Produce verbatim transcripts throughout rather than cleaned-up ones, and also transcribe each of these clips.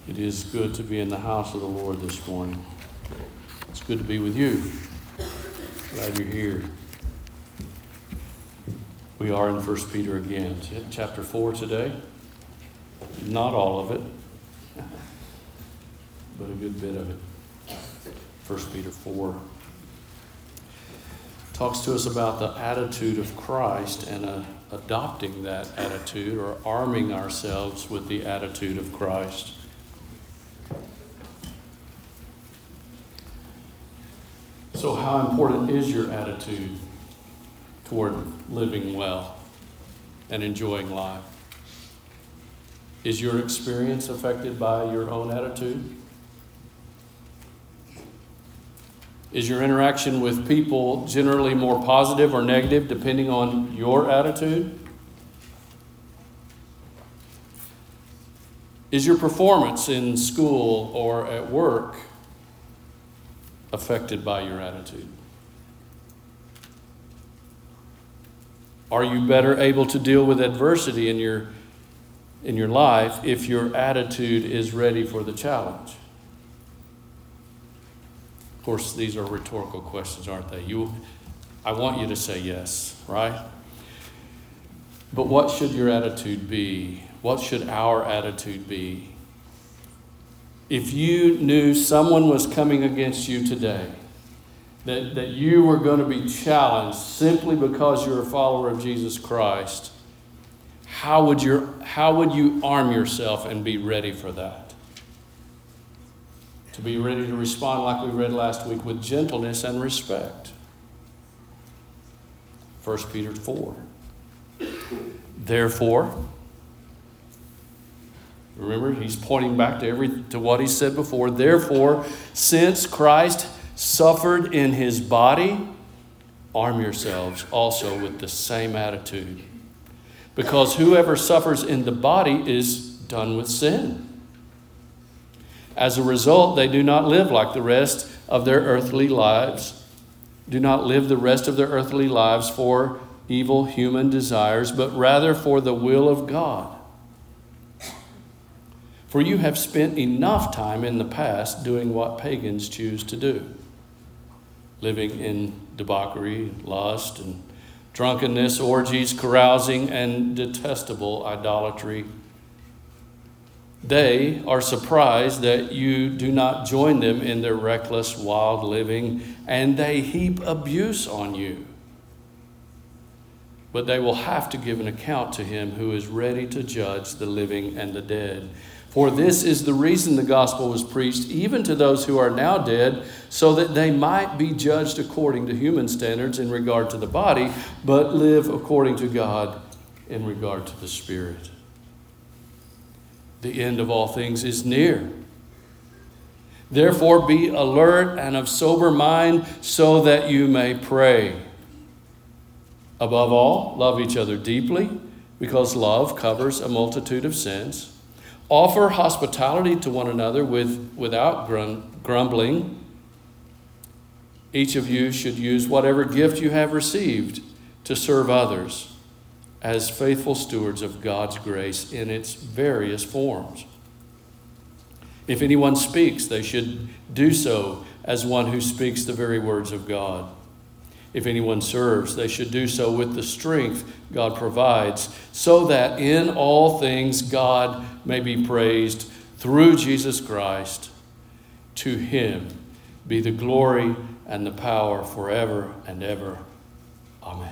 It is good to be in the house of the Lord this morning. It's good to be with you. Glad you're here. We are in First Peter again, chapter four today. Not all of it, but a good bit of it. First Peter four talks to us about the attitude of Christ and uh, adopting that attitude, or arming ourselves with the attitude of Christ. So how important is your attitude toward living well and enjoying life? Is your experience affected by your own attitude? Is your interaction with people generally more positive or negative depending on your attitude? Is your performance in school or at work affected by your attitude? Are you better able to deal with adversity in your in your life if your attitude is ready for the challenge? Of course, these are rhetorical questions, aren't they? You, I want you to say yes, right? But what should your attitude be? What should our attitude be? If you knew someone was coming against you today, that, that you were going to be challenged simply because you're a follower of Jesus Christ, how would your, how would you arm yourself and be ready for that? To be ready to respond, like we read last week, with gentleness and respect. First Peter four. Therefore, remember, he's pointing back to every to what he said before. Therefore, since Christ suffered in his body, arm yourselves also with the same attitude. Because whoever suffers in the body is done with sin. As a result, they do not live like the rest of their earthly lives, do not live the rest of their earthly lives for evil human desires, but rather for the will of God. For you have spent enough time in the past doing what pagans choose to do, living in debauchery, lust, and drunkenness, orgies, carousing, and detestable idolatry. They are surprised that you do not join them in their reckless, wild living, and they heap abuse on you. But they will have to give an account to him who is ready to judge the living and the dead. For this is the reason the gospel was preached, even to those who are now dead, so that they might be judged according to human standards in regard to the body, but live according to God in regard to the spirit. The end of all things is near. Therefore, be alert and of sober mind so that you may pray. Above all, love each other deeply, because love covers a multitude of sins. Offer hospitality to one another with, without grum, grumbling. Each of you should use whatever gift you have received to serve others as faithful stewards of God's grace in its various forms. If anyone speaks, they should do so as one who speaks the very words of God. If anyone serves, they should do so with the strength God provides, so that in all things God may be praised through Jesus Christ. To him be the glory and the power forever and ever. Amen.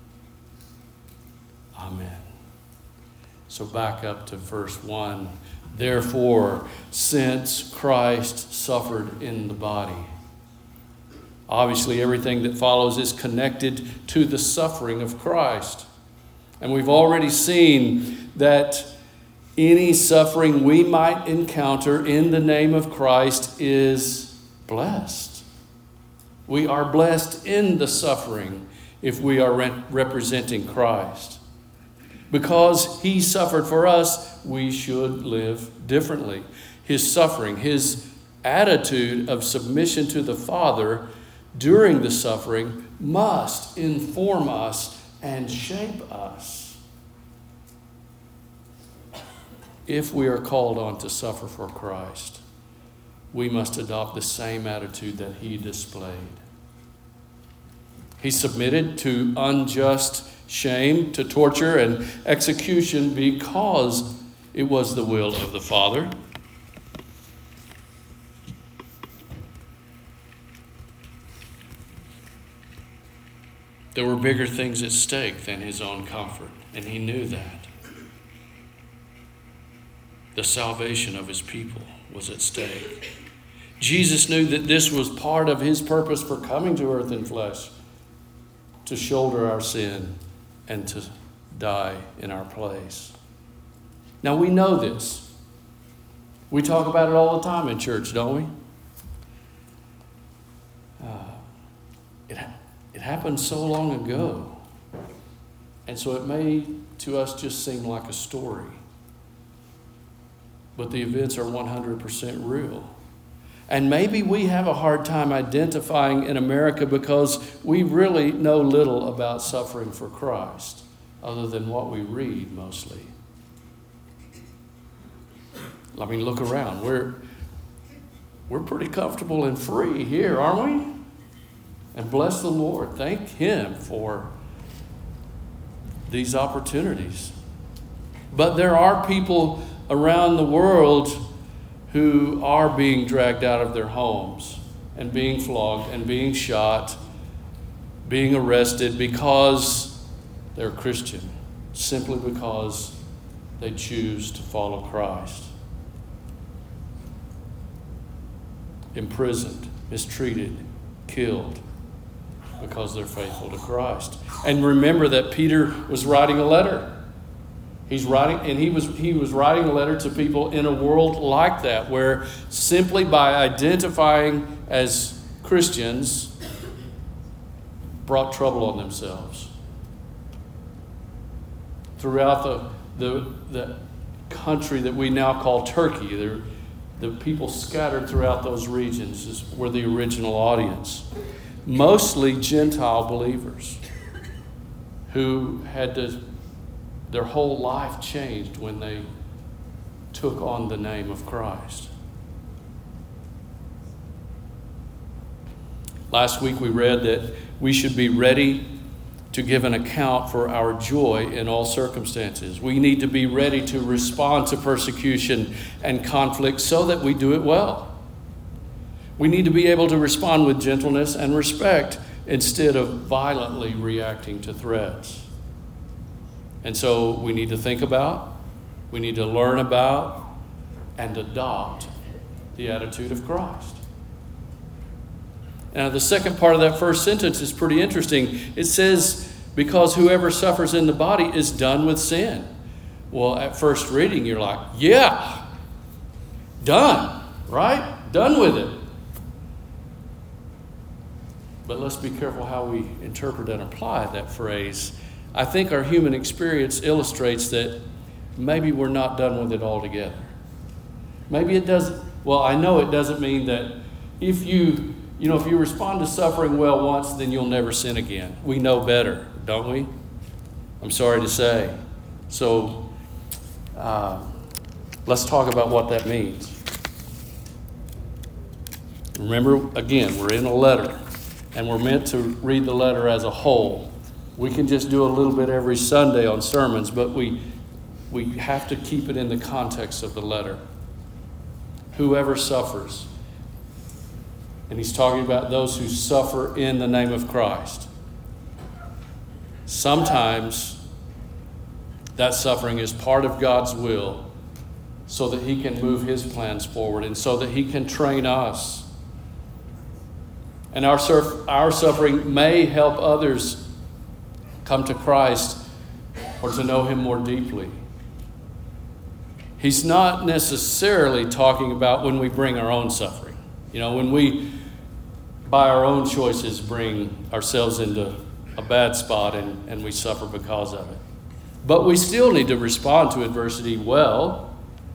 Amen. So back up to verse one. Therefore, since Christ suffered in the body. Obviously, everything that follows is connected to the suffering of Christ. And we've already seen that any suffering we might encounter in the name of Christ is blessed. We are blessed in the suffering if we are re- representing Christ. Because he suffered for us, we should live differently. His suffering, his attitude of submission to the Father during the suffering must inform us and shape us. if we are called on to suffer for Christ, we must adopt the same attitude that he displayed. He submitted to unjust shame, to torture and execution because it was the will of the Father. There were bigger things at stake than his own comfort, and he knew that. The salvation of his people was at stake. Jesus knew that this was part of his purpose for coming to earth in flesh, to shoulder our sin and to die in our place. Now we know this. We talk about it all the time in church, don't we? Uh, it, it happened so long ago. And so it may to us just seem like a story. But the events are one hundred percent real. And maybe we have a hard time identifying in America because we really know little about suffering for Christ, other than what we read mostly. I mean, look around. We're, we're pretty comfortable and free here, aren't we? And bless the Lord. Thank him for these opportunities. But there are people around the world who are being dragged out of their homes and being flogged and being shot, being arrested because they're Christian, simply because they choose to follow Christ. Imprisoned, mistreated, killed because they're faithful to Christ. And remember that Peter was writing a letter. He's writing, and he was he was writing a letter to people in a world like that, where simply by identifying as Christians brought trouble on themselves. Throughout the the, the country that we now call Turkey, there, the people scattered throughout those regions is, were the original audience. Mostly Gentile believers who had to their whole life changed when they took on the name of Christ. Last week we read that we should be ready to give an account for our joy in all circumstances. We need to be ready to respond to persecution and conflict so that we do it well. We need to be able to respond with gentleness and respect instead of violently reacting to threats. And so we need to think about, we need to learn about, and adopt the attitude of Christ. Now, the second part of that first sentence is pretty interesting. It says, because whoever suffers in the body is done with sin. Well, at first reading, you're like, yeah, done, right? Done with it. But let's be careful how we interpret and apply that phrase. I think our human experience illustrates that maybe we're not done with it altogether. Maybe it doesn't, well, I know it doesn't mean that if you, you know, if you respond to suffering well once, then you'll never sin again. We know better, don't we? I'm sorry to say. So uh, let's talk about what that means. Remember, again, we're in a letter, and we're meant to read the letter as a whole. We can just do a little bit every Sunday on sermons, but we we have to keep it in the context of the letter. Whoever suffers. And he's talking about those who suffer in the name of Christ. Sometimes that suffering is part of God's will so that he can move his plans forward and so that he can train us. And our, surf, our suffering may help others come to Christ or to know him more deeply. He's not necessarily talking about when we bring our own suffering. You know, when we, by our own choices, bring ourselves into a bad spot and, and we suffer because of it. But we still need to respond to adversity well.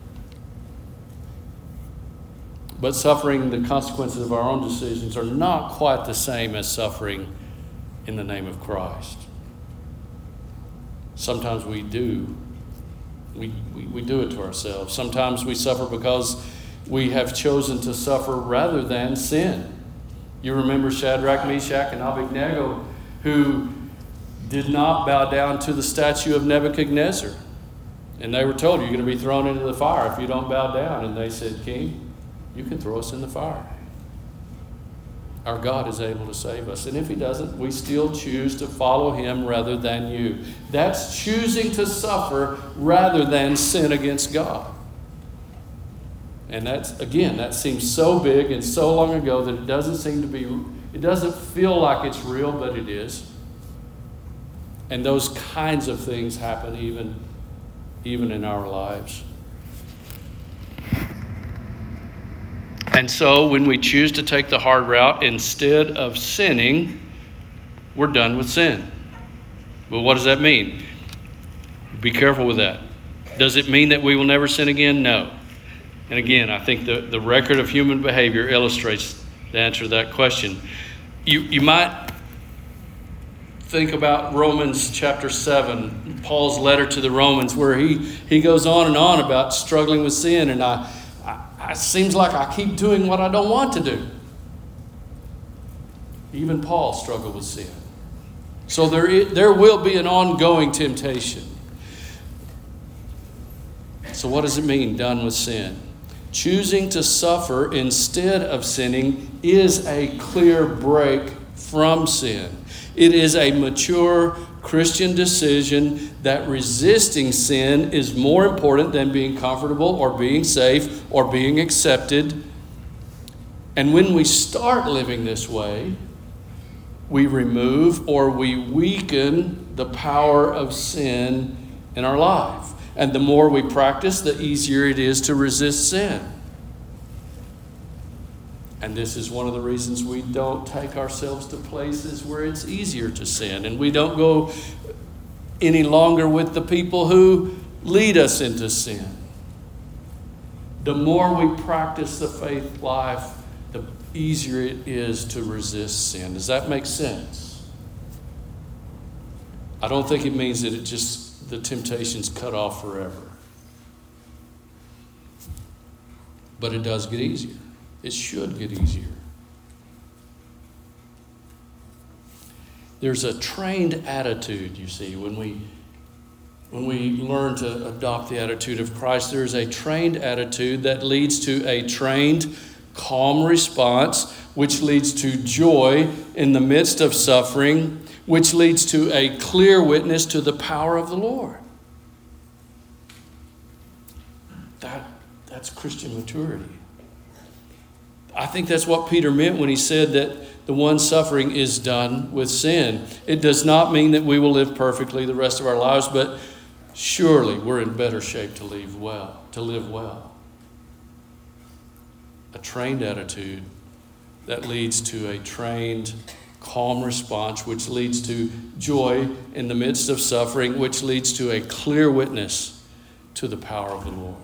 But suffering the consequences of our own decisions are not quite the same as suffering in the name of Christ. Sometimes we do We, we, we do it to ourselves. Sometimes we suffer because we have chosen to suffer rather than sin. You remember Shadrach, Meshach, and Abednego, who did not bow down to the statue of Nebuchadnezzar. And they were told, you're going to be thrown into the fire if you don't bow down. And they said, King, you can throw us in the fire. Our God is able to save us. And if he doesn't, we still choose to follow him rather than you. That's choosing to suffer rather than sin against God. And that's, again, that seems so big and so long ago that it doesn't seem to be, it doesn't feel like it's real, but it is. And those kinds of things happen even, even in our lives. And so when we choose to take the hard route, instead of sinning, we're done with sin. Well, what does that mean? Be careful with that. Does it mean that we will never sin again? No. And again, I think the, the record of human behavior illustrates the answer to that question. You, you might think about Romans chapter seven, Paul's letter to the Romans, where he, he goes on and on about struggling with sin. And I, I, it seems like I keep doing what I don't want to do. Even Paul struggled with sin. So there, is, there will be an ongoing temptation. So what does it mean, done with sin? Choosing to suffer instead of sinning is a clear break from sin. It is a mature Christian decision that resisting sin is more important than being comfortable or being safe or being accepted. And when we start living this way, we remove or we weaken the power of sin in our life. And the more we practice, the easier it is to resist sin. And this is one of the reasons we don't take ourselves to places where it's easier to sin. And we don't go any longer with the people who lead us into sin. The more we practice the faith life, the easier it is to resist sin. Does that make sense? I don't think it means that it just the temptation's cut off forever. But it does get easier. It should get easier. There's a trained attitude, you see, when we when we learn to adopt the attitude of Christ. There's a trained attitude that leads to a trained, calm response, which leads to joy in the midst of suffering, which leads to a clear witness to the power of the Lord. That, that's Christian maturity. I think that's what Peter meant when he said that the one suffering is done with sin. It does not mean that we will live perfectly the rest of our lives, but surely we're in better shape to live well, to live well. A trained attitude that leads to a trained, calm response, which leads to joy in the midst of suffering, which leads to a clear witness to the power of the Lord.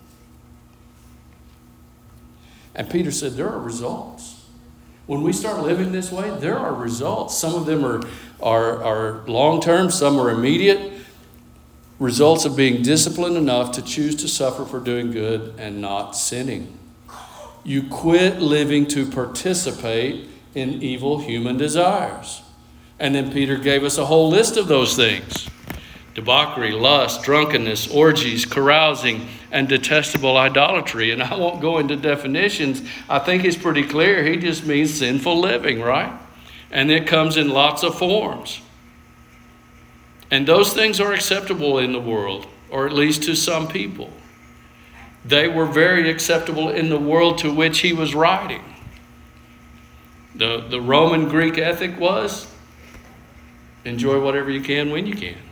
And Peter said there are results. When we start living this way, there are results. Some of them are, are, are long-term, some are immediate. Results of being disciplined enough to choose to suffer for doing good and not sinning. You quit living to participate in evil human desires. And then Peter gave us a whole list of those things. Debauchery, lust, drunkenness, orgies, carousing, and detestable idolatry. And I won't go into definitions. I think it's pretty clear. He just means sinful living, right? And it comes in lots of forms. And those things are acceptable in the world, or at least to some people. They were very acceptable in the world to which he was writing. The, the Roman Greek ethic was enjoy whatever you can when you can.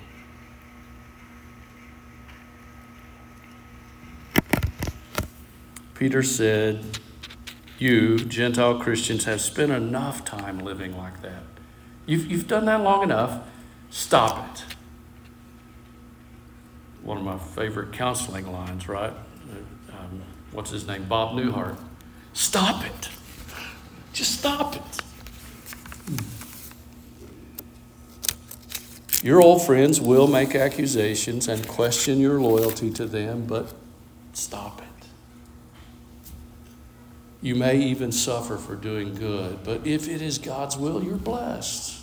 Peter said, you, Gentile Christians, have spent enough time living like that. You've, you've done that long enough. Stop it. One of my favorite counseling lines, right? Um, what's his name? Bob Newhart. Stop it. Just stop it. Your old friends will make accusations and question your loyalty to them, but stop it. You may even suffer for doing good, but if it is God's will, you're blessed.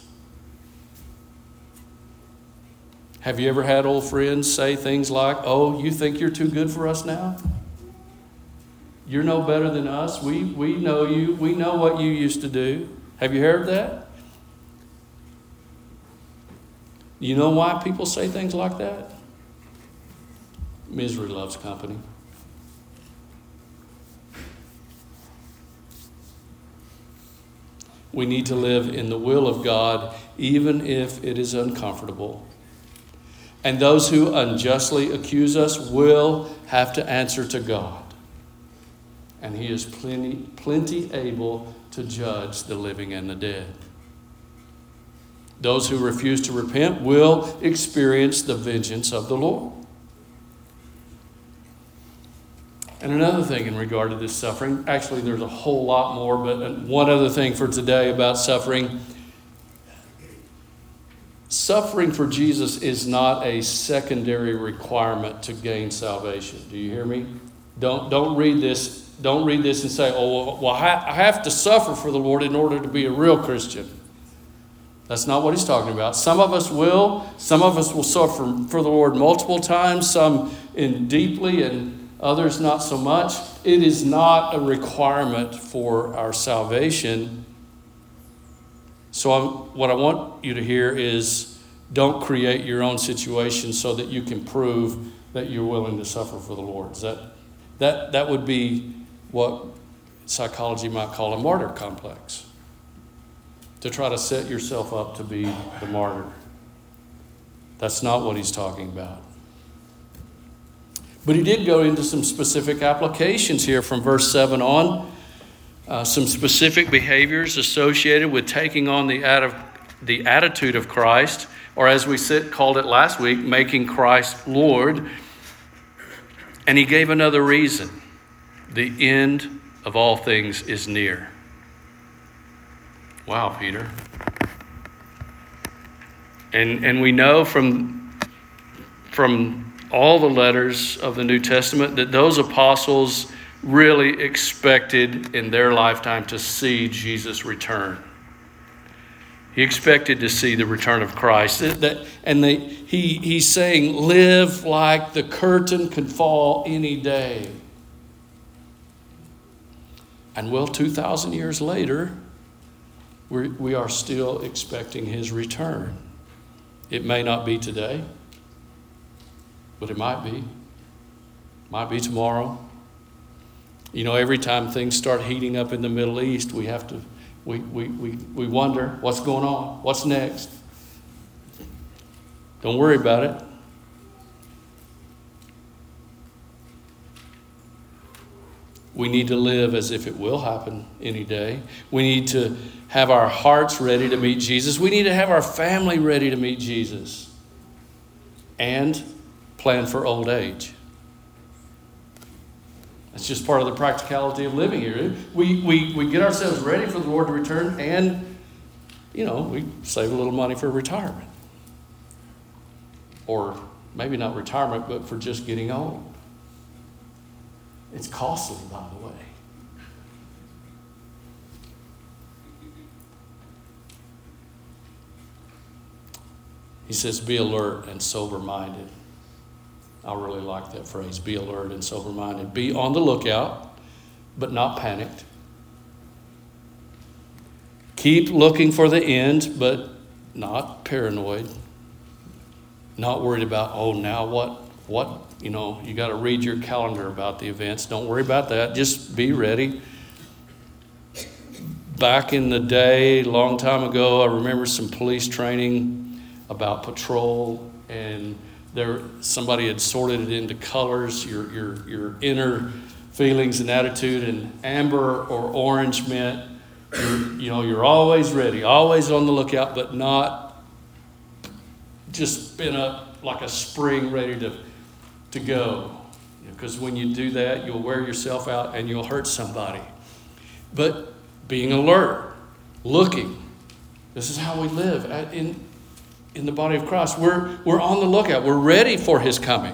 Have you ever had old friends say things like, "Oh, you think you're too good for us now? You're no better than us. We, we know you. We know what you used to do." Have you heard that? You know why people say things like that? Misery loves company. We need to live in the will of God, even if it is uncomfortable. And those who unjustly accuse us will have to answer to God. And He is plenty, plenty able to judge the living and the dead. Those who refuse to repent will experience the vengeance of the Lord. And another thing in regard to this suffering, actually there's a whole lot more, but one other thing for today about suffering. Suffering for Jesus is not a secondary requirement to gain salvation. Do you hear me? Don't, don't read this. Don't read this and say, "Oh, well, I have to suffer for the Lord in order to be a real Christian." That's not what he's talking about. Some of us will. Some of us will suffer for the Lord multiple times, some in deeply and others not so much. It is not a requirement for our salvation. So I'm, what I want you to hear is, don't create your own situation so that you can prove that you're willing to suffer for the Lord. Is that, that, that would be what psychology might call a martyr complex. To try to set yourself up to be the martyr. That's not what he's talking about. But he did go into some specific applications here from verse seven on. Uh, some specific behaviors associated with taking on the, atti- the attitude of Christ, or as we said, called it last week, making Christ Lord. And he gave another reason. The end of all things is near. Wow, Peter. And and we know from, from all the letters of the New Testament that those apostles really expected in their lifetime to see Jesus return. He expected to see the return of Christ. That, and they, he, he's saying, live like the curtain could fall any day. And well, two thousand years later, we're, we are still expecting his return. It may not be today, but it might be. Might be tomorrow. You know, every time things start heating up in the Middle East, we have to, we, we, we, we wonder what's going on, what's next. Don't worry about it. We need to live as if it will happen any day. We need to have our hearts ready to meet Jesus. We need to have our family ready to meet Jesus. And plan for old age. It's just part of the practicality of living here. We, we, we get ourselves ready for the Lord to return, and, you know, we save a little money for retirement. Or maybe not retirement, but for just getting old. It's costly, by the way. He says, be alert and sober-minded. I really like that phrase, be alert and sober-minded. Be on the lookout, but not panicked. Keep looking for the end, but not paranoid. Not worried about, oh, now what, what, you know, you got to read your calendar about the events. Don't worry about that. Just be ready. Back in the day, a long time ago, I remember some police training about patrol, and there somebody had sorted it into colors, your your your inner feelings and attitude, and amber or orange meant you're, you know, you're always ready, always on the lookout, but not just been up like a spring ready to to go. Because you know, when you do that, you'll wear yourself out and you'll hurt somebody. But being alert, looking, this is how we live. In in the body of Christ. We're, we're on the lookout. We're ready for his coming.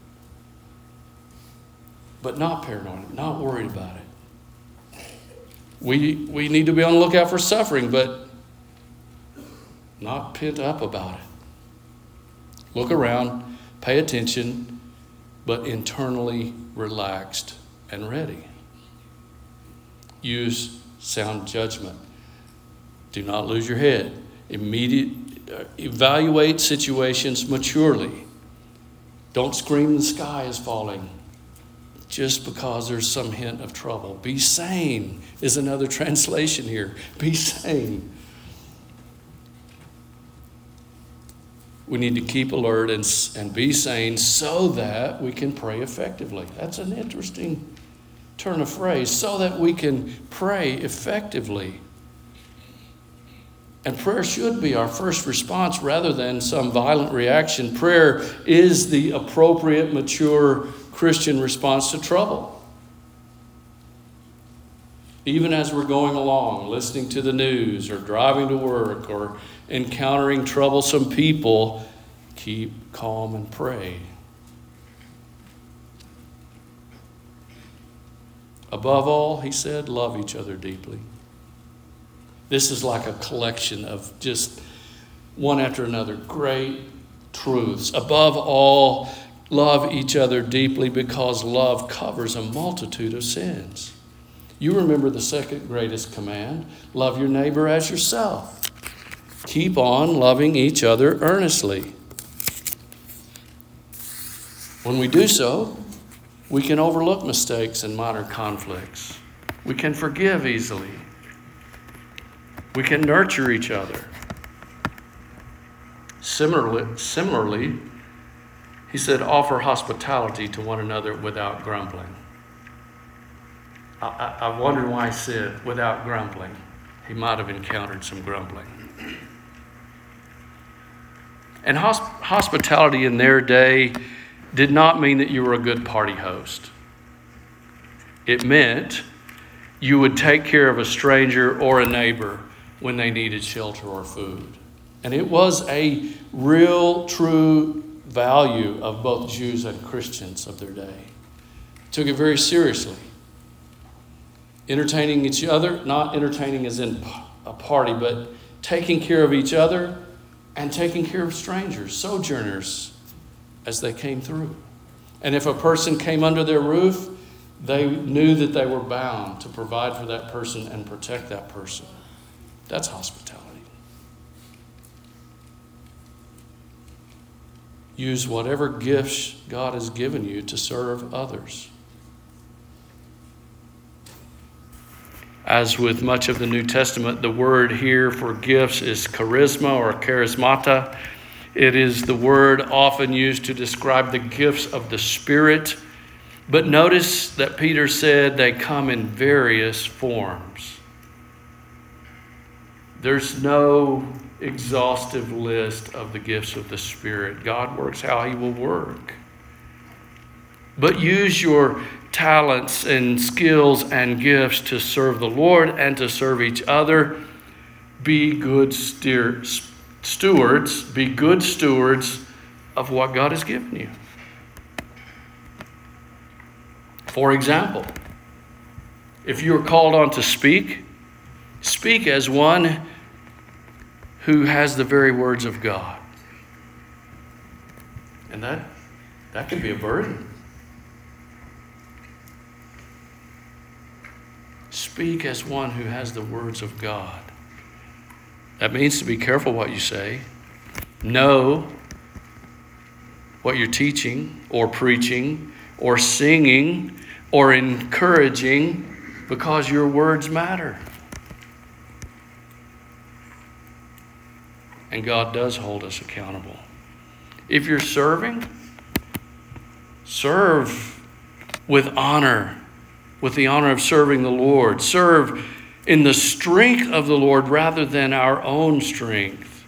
But not paranoid, not worried about it. We, we need to be on the lookout for suffering, but not pent up about it. Look around, pay attention, but internally relaxed and ready. Use sound judgment. Do not lose your head. Immediate, uh, evaluate situations maturely. Don't scream the sky is falling just because there's some hint of trouble. Be sane is another translation here. Be sane. We need to keep alert and, and be sane so that we can pray effectively. That's an interesting turn of phrase. So that we can pray effectively. And prayer should be our first response rather than some violent reaction. Prayer is the appropriate, mature Christian response to trouble. Even as we're going along, listening to the news or driving to work or encountering troublesome people, keep calm and pray. Above all, he said, love each other deeply. This is like a collection of just one after another great truths. Above all, love each other deeply because love covers a multitude of sins. You remember the second greatest command, love your neighbor as yourself. Keep on loving each other earnestly. When we do so, we can overlook mistakes and minor conflicts. We can forgive easily. We can nurture each other. Similarly, similarly, he said, offer hospitality to one another without grumbling. I, I, I wondered why he said without grumbling. He might have encountered some grumbling. And hosp- hospitality in their day did not mean that you were a good party host. It meant you would take care of a stranger or a neighbor when they needed shelter or food. And it was a real, true value of both Jews and Christians of their day. Took it very seriously. Entertaining each other, not entertaining as in a party, but taking care of each other and taking care of strangers, sojourners, as they came through. And if a person came under their roof, they knew that they were bound to provide for that person and protect that person. That's hospitality. Use whatever gifts God has given you to serve others. As with much of the New Testament, the word here for gifts is charisma or charismata. It is the word often used to describe the gifts of the Spirit. But notice that Peter said they come in various forms. There's no exhaustive list of the gifts of the Spirit. God works how he will work. But use your talents and skills and gifts to serve the Lord and to serve each other. Be good steer, stewards, be good stewards of what God has given you. For example, if you are called on to speak, speak as one who has the very words of God. And that, that can be a burden. Speak as one who has the words of God. That means to be careful what you say. Know what you're teaching or preaching or singing or encouraging, because your words matter. And God does hold us accountable. If you're serving, serve with honor, with the honor of serving the Lord. Serve in the strength of the Lord rather than our own strength.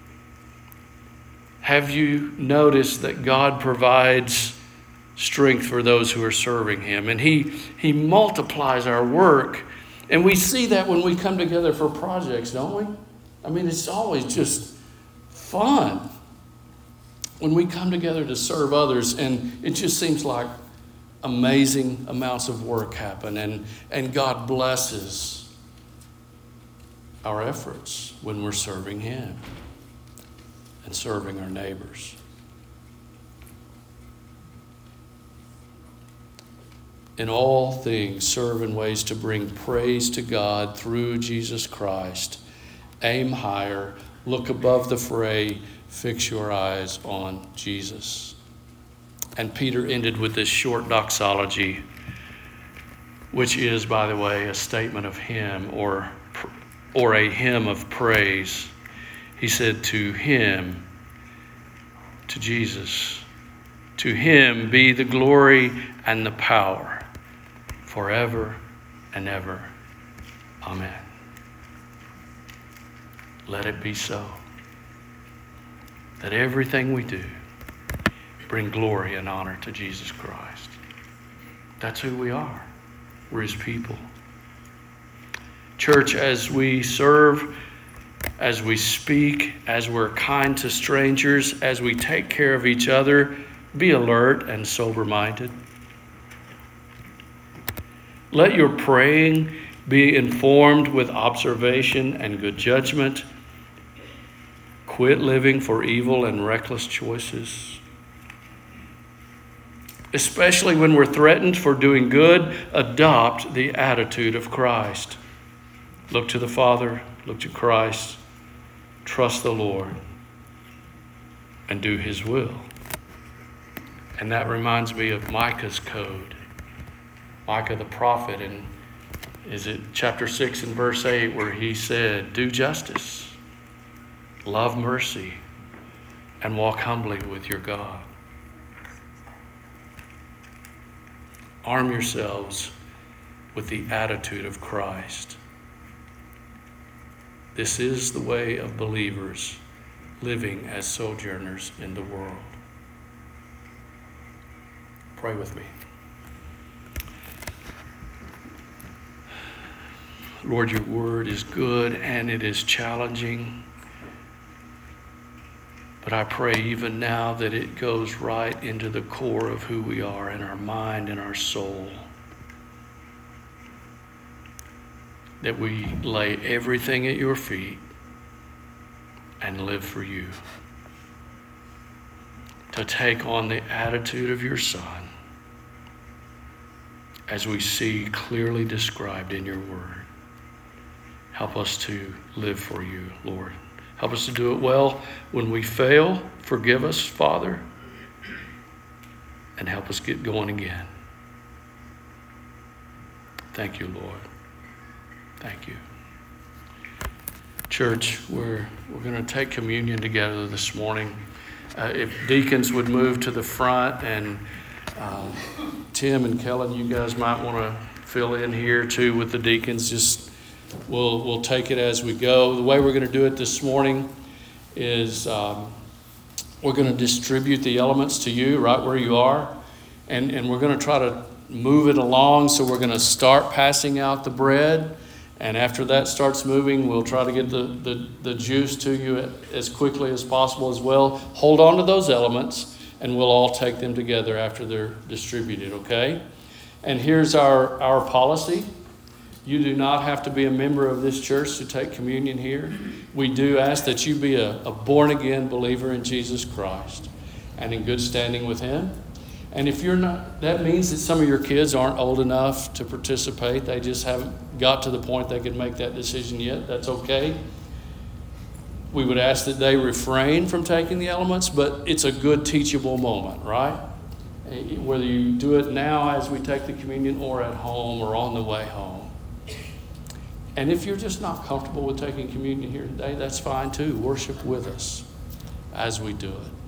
Have you noticed that God provides strength for those who are serving him? And he, he multiplies our work. And we see that when we come together for projects, don't we? I mean, it's always just fun when we come together to serve others, and it just seems like amazing amounts of work happen, and, and God blesses our efforts when we're serving Him and serving our neighbors. In all things, serve in ways to bring praise to God through Jesus Christ. Aim higher, look above the fray, fix your eyes on Jesus. And Peter ended with this short doxology, which is, by the way, a statement of hymn or, or a hymn of praise. He said, to Him, to Jesus, to Him be the glory and the power forever and ever. Amen. Let it be so. That everything we do bring glory and honor to Jesus Christ. That's who we are. We're His people. Church, as we serve, as we speak, as we're kind to strangers, as we take care of each other, be alert and sober-minded. Let your praying be informed with observation and good judgment. Quit living for evil and reckless choices. Especially when we're threatened for doing good, adopt the attitude of Christ. Look to the Father, look to Christ, trust the Lord, and do His will. And that reminds me of Micah's code. Micah the prophet, and is it chapter six and verse eight, where he said, do justice, love mercy, and walk humbly with your God. Arm yourselves with the attitude of Christ. This is the way of believers living as sojourners in the world. Pray with me. Lord, your word is good and it is challenging. But I pray even now that it goes right into the core of who we are, in our mind and our soul. That we lay everything at your feet and live for you. To take on the attitude of your Son, as we see clearly described in your word. Help us to live for you, Lord. Help us to do it well. When we fail, forgive us, Father, and help us get going again. Thank you, Lord. Thank you. Church, we're, we're going to take communion together this morning. Uh, if deacons would move to the front, and uh, Tim and Kellen, you guys might want to fill in here too with the deacons. Just We'll we'll take it as we go. The way we're going to do it this morning is um, we're going to distribute the elements to you right where you are. And, and we're going to try to move it along. So we're going to start passing out the bread. And after that starts moving, we'll try to get the, the, the juice to you as quickly as possible as well. Hold on to those elements, and we'll all take them together after they're distributed, okay? And here's our, our policy. You do not have to be a member of this church to take communion here. We do ask that you be a, a born-again believer in Jesus Christ and in good standing with Him. And if you're not, that means that some of your kids aren't old enough to participate. They just haven't got to the point they could make that decision yet. That's okay. We would ask that they refrain from taking the elements, but it's a good teachable moment, right? Whether you do it now as we take the communion or at home or on the way home. And if you're just not comfortable with taking communion here today, that's fine too. Worship with us as we do it.